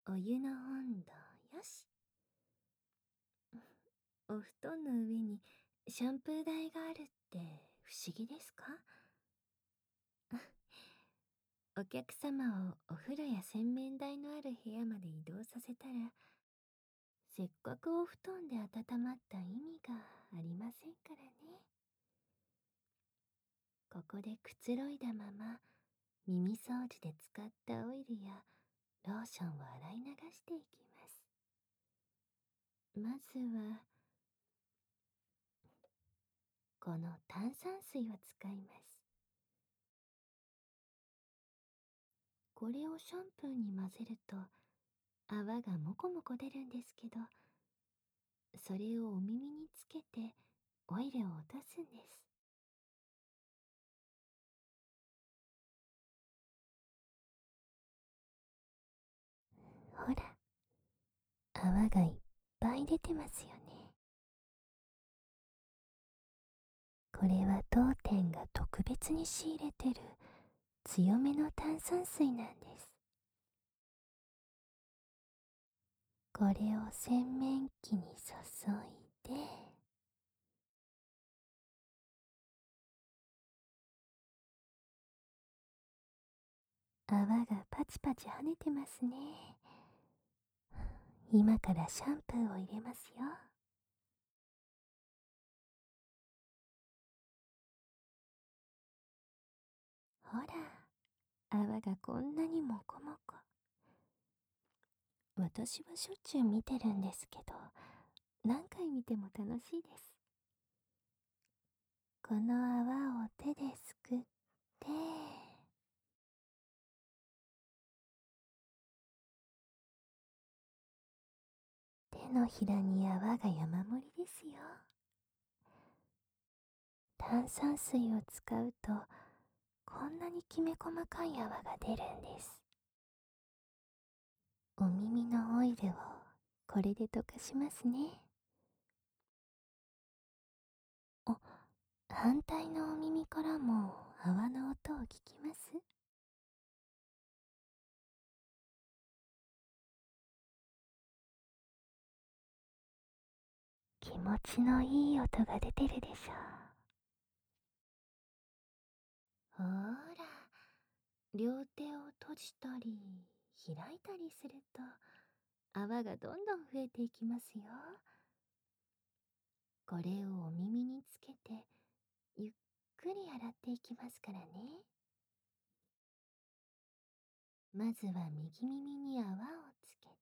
お湯の温度よし。お布団の上にシャンプー台があるって不思議ですか？お客様をお風呂や洗面台のある部屋まで移動させたら、せっかくお布団で温まった意味がありませんからね。ここでくつろいだまま、耳掃除で使ったオイルやローションを洗い流していきます。まずは、この炭酸水を使います。これをシャンプーに混ぜると泡がもこもこ出るんですけど、それをお耳につけてオイルを落とすんです。ほら、泡がいっぱい出てますよね。これは当店が特別に仕入れてる強めの炭酸水なんです。これを洗面器に注いで、泡がパチパチ跳ねてますね。今からシャンプーを入れますよ。ほら、泡がこんなにもこもこ。私はしょっちゅう見てるんですけど、何回見ても楽しいです。この泡を手ですくって、手のひらに泡が山盛りですよ。炭酸水を使うと、こんなにきめ細かい泡が出るんです。お耳のオイルをこれで溶かしますね。反対のお耳からも泡の音を聞きます？気持ちのいい音が出てるでしょう。ほーら、両手を閉じたり開いたりすると泡がどんどん増えていきますよ。これをお耳につけてゆっくり洗っていきますからね。まずは右耳に泡をつけて、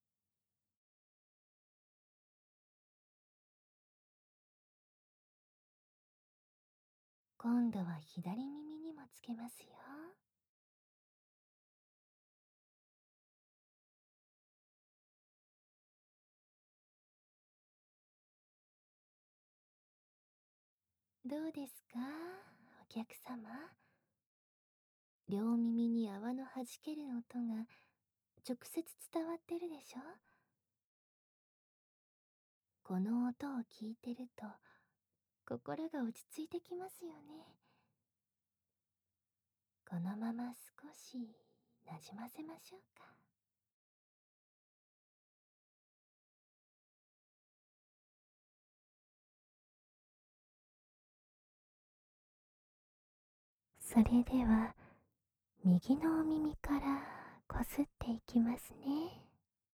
今度は左耳にもつけますよ。どうですか、お客様。両耳に泡の弾ける音が直接伝わってるでしょ？この音を聞いてると心が落ち着いてきますよね。このまま少しなじませましょうか。それでは右のお耳からこすっていきますね。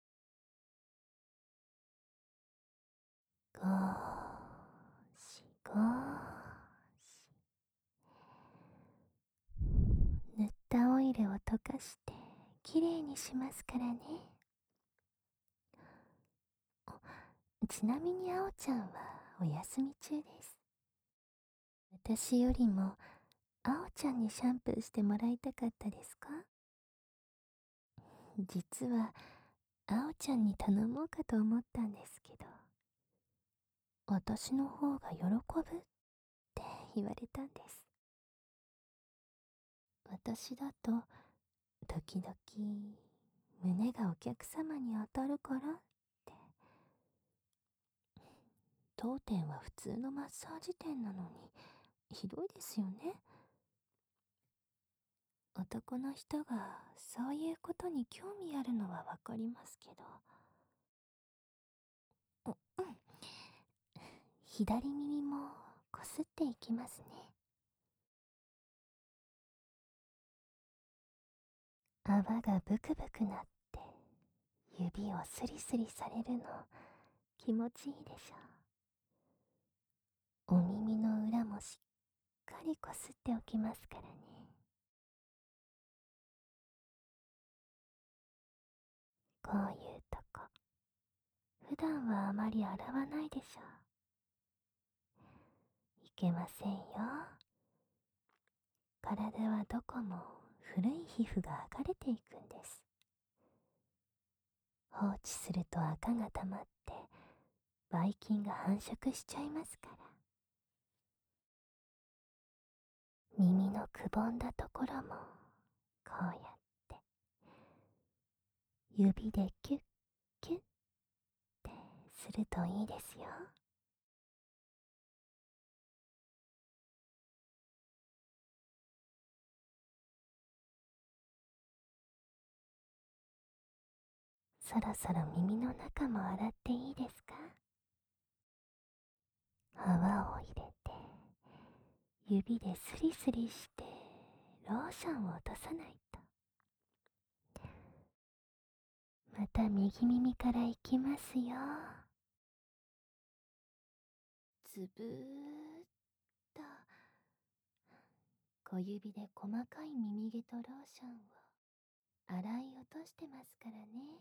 ゴーシゴーシ。塗ったオイルを溶かしてきれいにしますからね。ちなみにあおちゃんはお休み中です。私よりもあおちゃんにシャンプーしてもらいたかったですか？実はあおちゃんに頼もうかと思ったんですけど、私の方が喜ぶって言われたんです。私だと時々胸がお客様に当たるからって。当店は普通のマッサージ店なのにひどいですよね。お男の人がそういうことに興味あるのはわかりますけど。うん。左耳もこすっていきますね。泡がブクブクなって指をスリスリされるの気持ちいいでしょう。お耳の裏もしっかりこすっておきますからね。こういうとこ普段はあまり洗わないでしょう。いけませんよ。体はどこも古い皮膚が剥がれていくんです。放置すると赤が溜まってばい菌が繁殖しちゃいますから。耳のくぼんだところもこうやって指でキュッキュッってするといいですよ。そろそろ耳の中も洗っていいですか？泡を入れて指でスリスリしてローションを落とさないと。また右耳からいきますよ。つぶーっと小指で細かい耳毛とローションを洗い落としてますからね。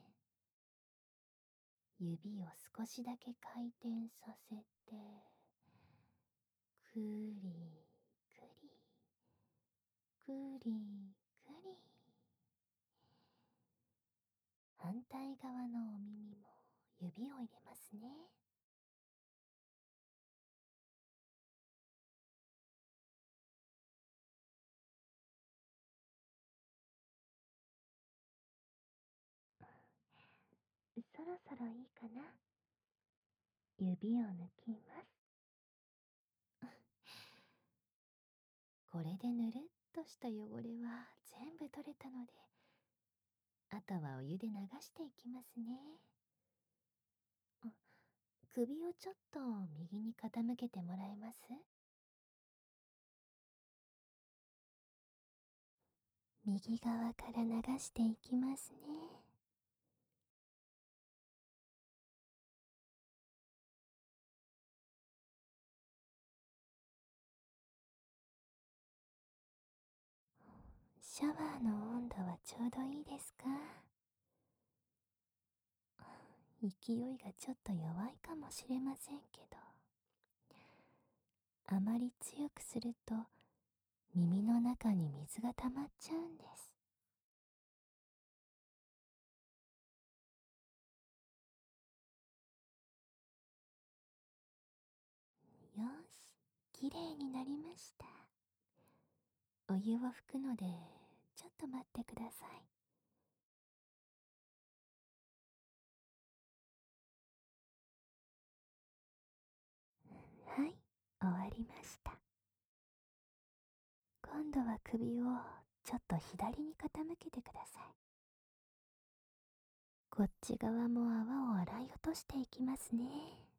指を少しだけ回転させてくりくりくりくり。反対側のお耳も指を入れますね。そろそろいいかな。指を抜きます。これでぬるっとした汚れは全部取れたので、あとはお湯で流していきますね。首をちょっと右に傾けてもらえます？右側から流していきますね。シャワーの温度はちょうどいいですか？勢いがちょっと弱いかもしれませんけど、あまり強くすると耳の中に水が溜まっちゃうんです。よし、きれいになりました。お湯を拭くのでちょっと待ってください。はい、終わりました。今度は首をちょっと左に傾けてください。こっち側も泡を洗い落としていきますね。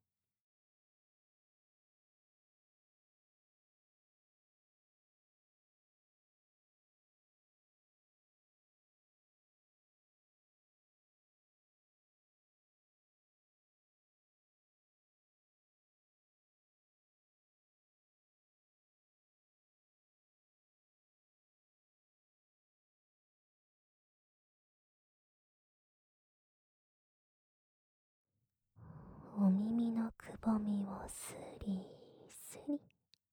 お耳のくぼみをスリスリ、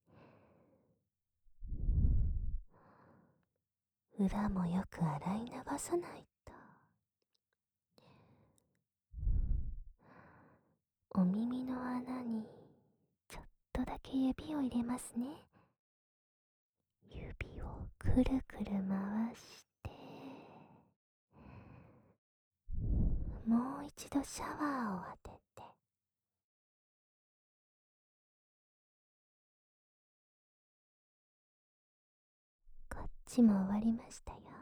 裏もよく洗い流さないと。お耳の穴にちょっとだけ指を入れますね。指をくるくる回してもう一度シャワーを当てて、こっちも終わりましたよ。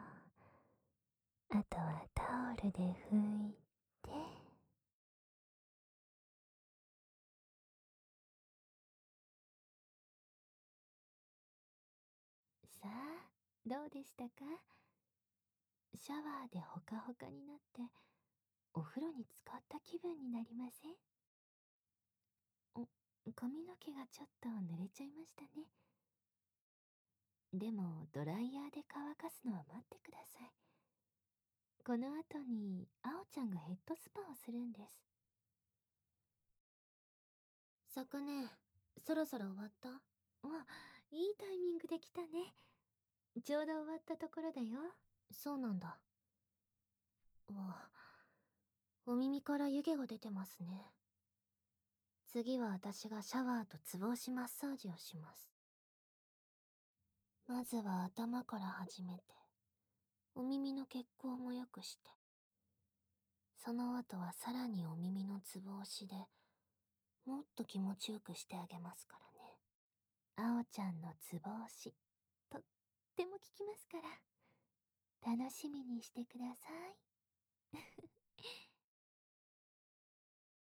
あとはタオルで拭いて。さあ、どうでしたか？シャワーでほかほかになって、お風呂に浸かった気分になりません？髪の毛がちょっと濡れちゃいましたね。でも、ドライヤーで乾かすのは待ってください。この後に、あおちゃんがヘッドスパをするんです。昨年、そろそろ終わった？いいタイミングで来たね。ちょうど終わったところだよ。そうなんだ。お耳から湯気が出てますね。次は私がシャワーとつぼ押しマッサージをします。まずは頭から始めて、お耳の血行も良くして、その後はさらにお耳のつぼ押しで、もっと気持ちよくしてあげますからね。あおちゃんのつぼ押し、とっても効きますから、楽しみにしてください。